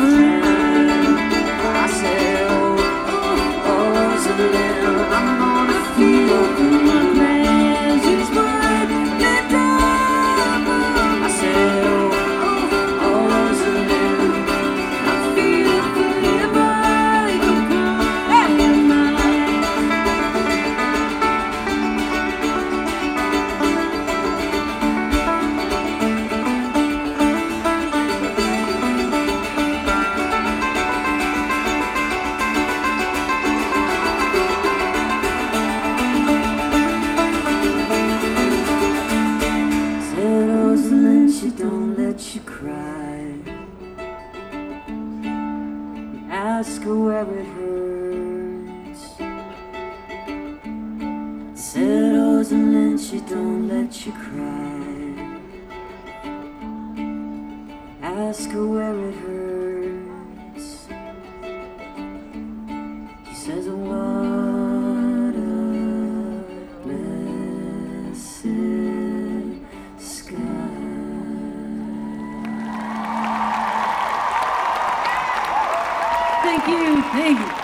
friend. I said, oh, Rosalind, I'm gonna feel my pleasures burn me down. I said, oh, Rosalind, I feel forever upon my mind. She don't let you cry. You ask her where it hurts. Said Rosalind, she don't let you cry. Ask her where it hurts. She says, what a blessed sky. Thank you.